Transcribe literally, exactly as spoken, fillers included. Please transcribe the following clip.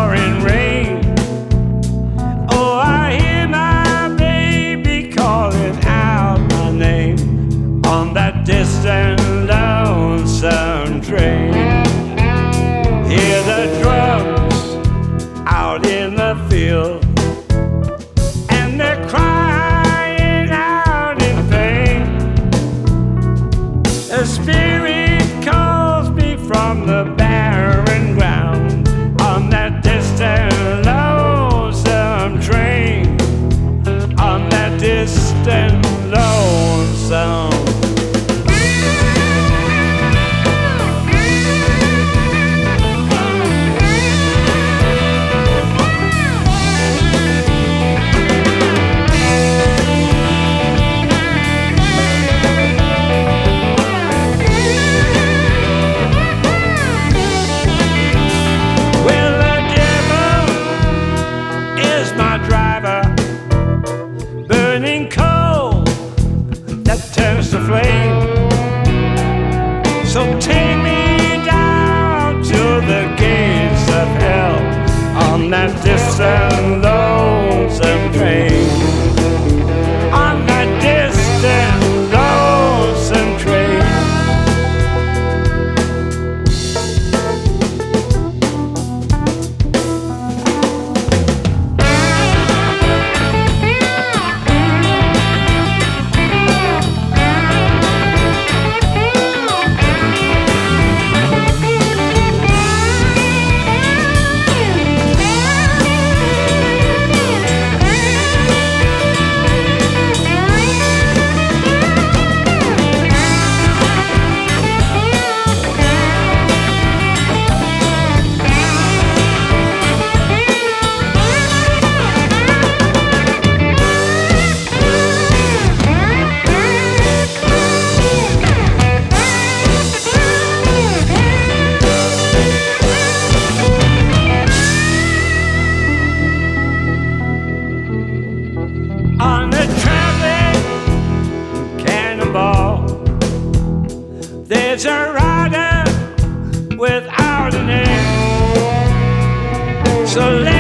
pouring rain. Oh, I hear my baby calling out my name on that distant lonesome train. Hear the drums out in the field, and they're crying out in pain. A spirit calls me from the barren ground on that distant lonesome train, on that distant lonesome. Burning coal that turns to flame. So take me down to the gates of hell on that distant lonesome train, on that distant lonesome train. On the traveling cannonball, there's a rider without a name. So let